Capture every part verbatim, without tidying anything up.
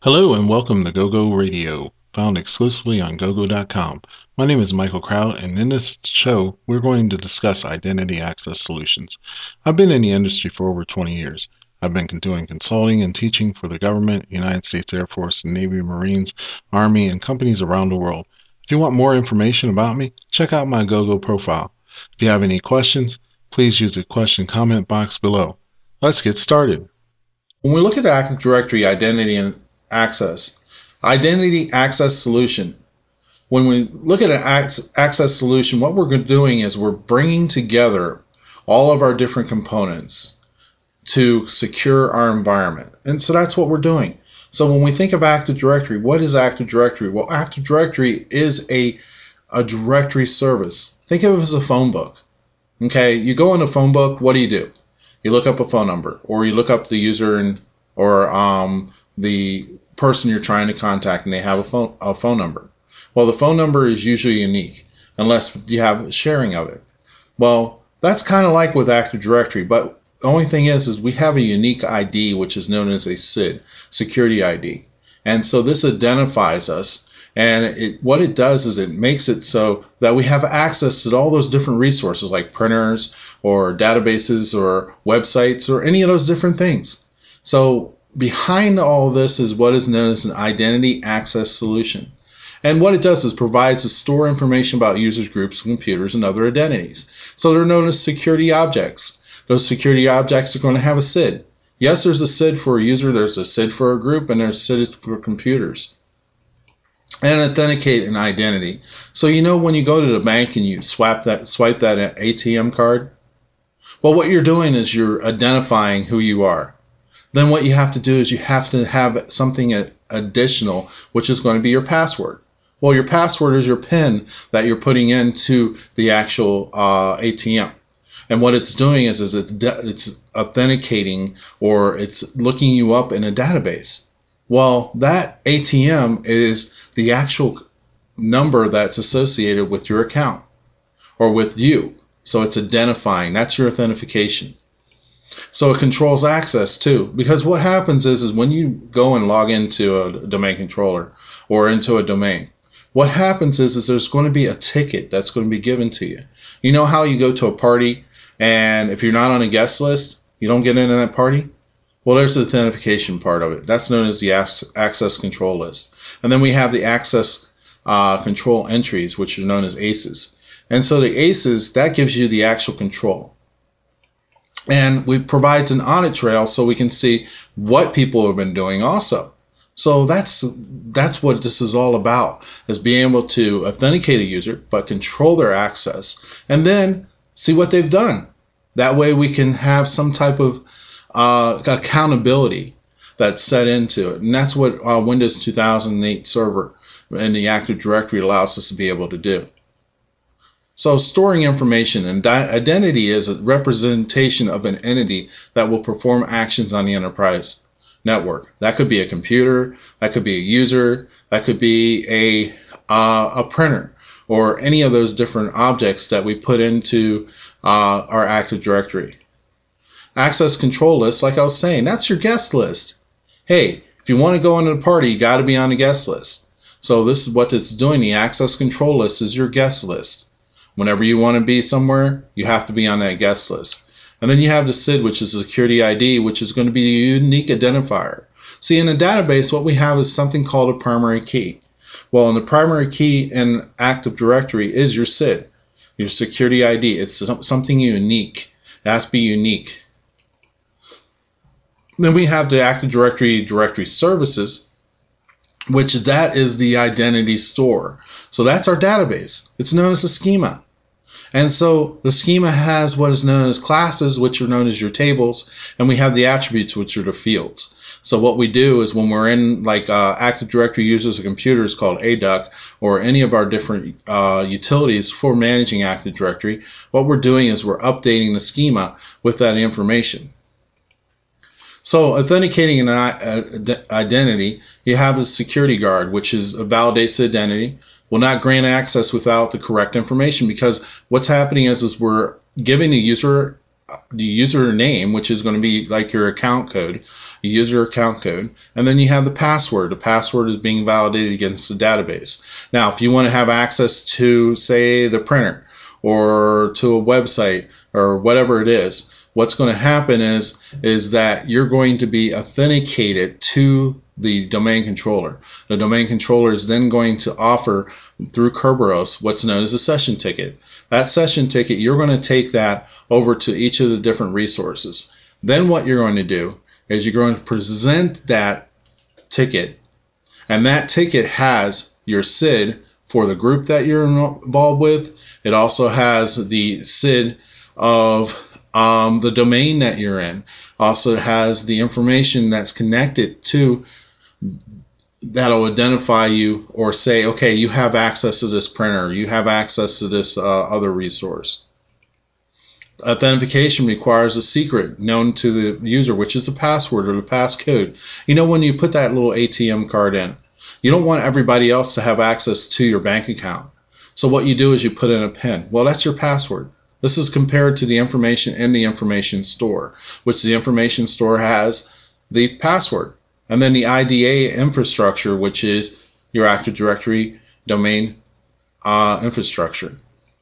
Hello and welcome to GoGo Radio, found exclusively on gogo dot com. My name is Michael Kraut, and in this show, we're going to discuss identity access solutions. I've been in the industry for over twenty years. I've been doing consulting and teaching for the government, United States Air Force, Navy, Marines, Army, and companies around the world. If you want more information about me, check out my GoGo profile. If you have any questions, please use the question comment box below. Let's get started. When we look at Active Directory identity and access, identity access solution, when we look at an access solution, what we're doing is we're bringing together all of our different components to secure our environment. And so that's what we're doing. So when we think of Active Directory, what is Active Directory? Well, Active Directory is a, a directory service. Think of it as a phone book. Okay, you go in a phone book, what do you do? You look up a phone number, or you look up the user and or um, the person you're trying to contact, and they have a phone a phone number. Well, the phone number is usually unique unless you have sharing of it. Well, that's kind of like with Active Directory, but the only thing is, is we have a unique I D, which is known as a S I D, security I D, and so this identifies us. And it, what it does is it makes it so that we have access to all those different resources like printers or databases or websites or any of those different things. So behind all of this is what is known as an identity access solution. And what it does is provides to store information about users, groups, computers, and other identities. So they're known as security objects. Those security objects are going to have a S I D. Yes, there's a S I D for a user, there's a S I D for a group, and there's a S I D for computers. And authenticate an identity. So you know when you go to the bank and you swipe that swipe that A T M card, well, what you're doing is you're identifying who you are. Then what you have to do is you have to have something additional, which is going to be your password. Well, your password is your PIN that you're putting into the actual uh, A T M. And what it's doing is, is it's, it's authenticating, or it's looking you up in a database. Well, that A T M is the actual number that's associated with your account or with you. So it's identifying. That's your authentication. So it controls access too, because what happens is, is when you go and log into a domain controller or into a domain, what happens is, is there's going to be a ticket that's going to be given to you. You know how you go to a party, and if you're not on a guest list, you don't get into that party? Well, there's the authentication part of it. That's known as the access control list. And then we have the access uh, control entries, which are known as A C Es. And so the A C Es, that gives you the actual control. And it provides an audit trail so we can see what people have been doing also. So that's that's what this is all about, is being able to authenticate a user, but control their access, and then see what they've done. That way we can have some type of Uh, accountability that's set into it. And that's what uh, Windows two thousand eight Server and the Active Directory allows us to be able to do. So storing information, and identity is a representation of an entity that will perform actions on the enterprise network. That could be a computer, that could be a user, that could be a, uh, a printer, or any of those different objects that we put into uh, our Active Directory. Access control list, like I was saying, that's your guest list. Hey, if you want to go into the party, you got to be on the guest list. So this is what it's doing. The access control list is your guest list. Whenever you want to be somewhere, you have to be on that guest list. And then you have the S I D, which is a security I D, which is going to be a unique identifier. See, in a database, what we have is something called a primary key. Well, in the primary key in Active Directory is your S I D, your security I D. It's something unique. It has to be unique. Then we have the Active Directory directory services, which that is the identity store. So that's our database. It's known as a schema. And so the schema has what is known as classes, which are known as your tables, and we have the attributes, which are the fields. So what we do is when we're in like uh, Active Directory users of computers called A D U C, or any of our different uh, utilities for managing Active Directory, what we're doing is we're updating the schema with that information. So authenticating an identity, you have a security guard, which is validates the identity, will not grant access without the correct information, because what's happening is, is we're giving the user the username, which is going to be like your account code, you use your account code, and then you have the password. The password is being validated against the database. Now, if you want to have access to, say, the printer or to a website or whatever it is, what's going to happen is, is that you're going to be authenticated to the domain controller. The domain controller is then going to offer through Kerberos what's known as a session ticket. That session ticket, you're going to take that over to each of the different resources. Then what you're going to do is you're going to present that ticket, and that ticket has your S I D for the group that you're involved with. It also has the S I D of um, the domain that you're in. Also has the information that's connected to that'll identify you or say, okay, you have access to this printer, you have access to this uh, other resource. Authentication requires a secret known to the user, which is the password or the passcode. You know, when you put that little A T M card in, you don't want everybody else to have access to your bank account. So what you do is you put in a PIN. Well, that's your password. This is compared to the information in the information store, which the information store has the password. And then the I D A infrastructure, which is your Active Directory domain uh, infrastructure.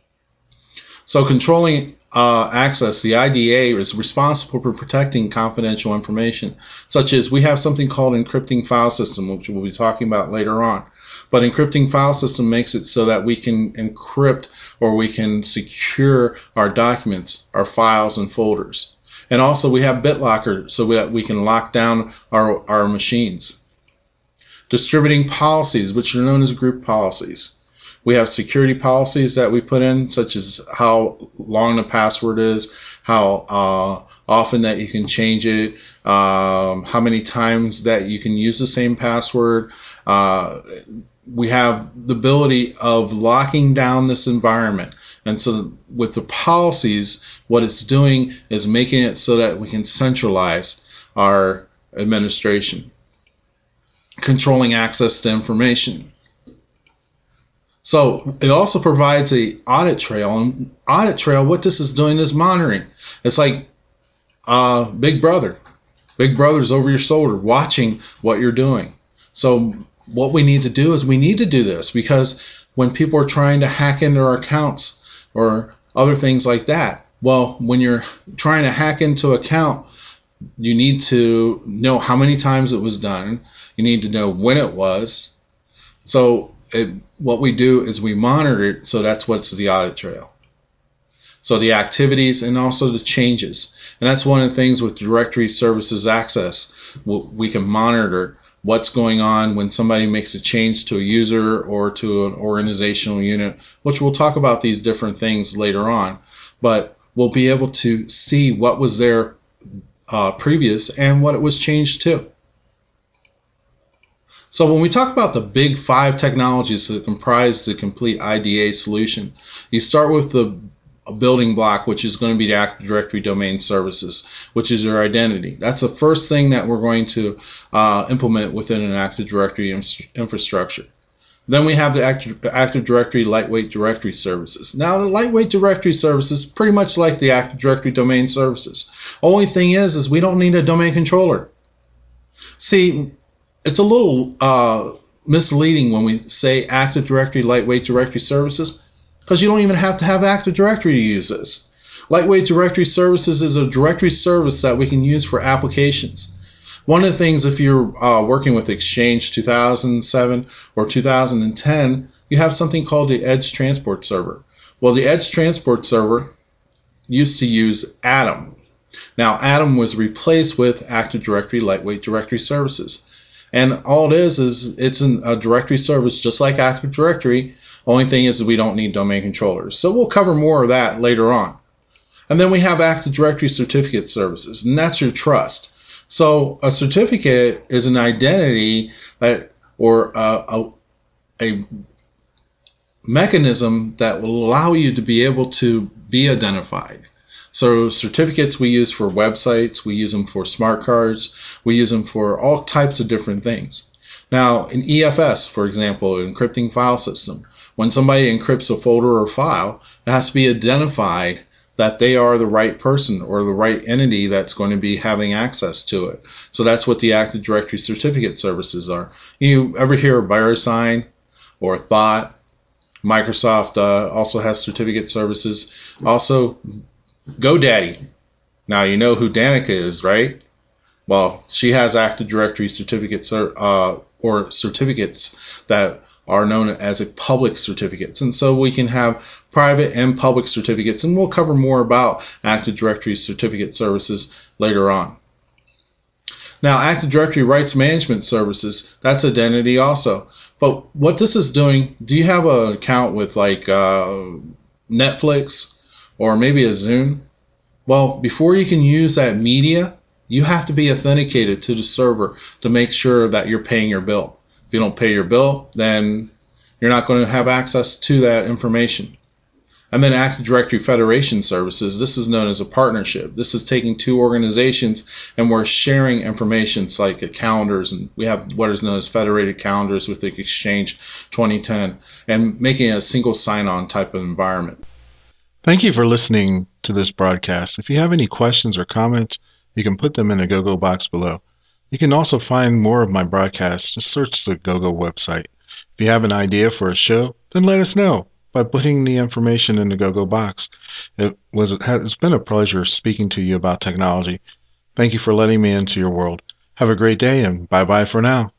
So controlling uh, access, the I D A is responsible for protecting confidential information, such as we have something called encrypting file system, which we'll be talking about later on. But encrypting file system makes it so that we can encrypt or we can secure our documents, our files and folders. And also we have BitLocker so that we can lock down our, our machines. Distributing policies, which are known as group policies. We have security policies that we put in, such as how long the password is, how uh, often that you can change it, um, how many times that you can use the same password. Uh, we have the ability of locking down this environment. And so with the policies, what it's doing is making it so that we can centralize our administration, controlling access to information. So it also provides a audit trail, and audit trail, what this is doing is monitoring. It's like uh, Big Brother. Big Brother's over your shoulder watching what you're doing. So what we need to do is we need to do this, because when people are trying to hack into our accounts or other things like that, well, when you're trying to hack into an account, you need to know how many times it was done. You need to know when it was. So it, what we do is we monitor it, so that's what's the audit trail. So the activities and also the changes. And that's one of the things with Directory Services Access. We can monitor what's going on when somebody makes a change to a user or to an organizational unit, which we'll talk about these different things later on. But we'll be able to see what was there uh, previous and what it was changed to. So when we talk about the big five technologies that comprise the complete I D A solution, you start with the building block, which is going to be the Active Directory Domain Services, which is your identity. That's the first thing that we're going to uh, implement within an Active Directory infrastructure. Then we have the Active, Active Directory Lightweight Directory Services. Now, the Lightweight Directory Services is pretty much like the Active Directory Domain Services. Only thing is, is we don't need a domain controller. See, it's a little uh, misleading when we say Active Directory Lightweight Directory Services, because you don't even have to have Active Directory to use this. Lightweight Directory Services is a directory service that we can use for applications. One of the things, if you're uh, working with Exchange two thousand seven or two thousand ten, you have something called the Edge Transport Server. Well, the Edge Transport Server used to use Atom. Now, Atom was replaced with Active Directory Lightweight Directory Services. And all it is is it's an, a directory service just like Active Directory. Only thing is that we don't need domain controllers. So we'll cover more of that later on. And then we have Active Directory Certificate Services, and that's your trust. So a certificate is an identity that, or a, a, a mechanism that will allow you to be able to be identified. So certificates we use for websites, we use them for smart cards, we use them for all types of different things. Now, in E F S, for example, encrypting file system, when somebody encrypts a folder or file, it has to be identified that they are the right person or the right entity that's going to be having access to it. So that's what the Active Directory certificate services are. You ever hear of VeriSign or Thought? Microsoft uh, also has certificate services. Also, GoDaddy. Now you know who Danica is, right? Well, she has Active Directory certificates uh, or certificates that are known as a public certificates. And so we can have private and public certificates, and we'll cover more about Active Directory certificate services later on. Now, Active Directory rights management services, that's identity also. But what this is doing, do you have an account with like uh, Netflix or maybe a Zoom? Well, before you can use that media, you have to be authenticated to the server to make sure that you're paying your bill. If you don't pay your bill, then you're not going to have access to that information. And then Active Directory Federation Services, this is known as a partnership. This is taking two organizations and we're sharing information like calendars, and we have what is known as federated calendars with the Exchange twenty ten, and making it a single sign-on type of environment. Thank you for listening to this broadcast. If you have any questions or comments, you can put them in the GoGo box below. You can also find more of my broadcasts. Just search the GoGo website. If you have an idea for a show, then let us know by putting the information in the GoGo box. It was it has been a pleasure speaking to you about technology. Thank you for letting me into your world. Have a great day, and bye-bye for now.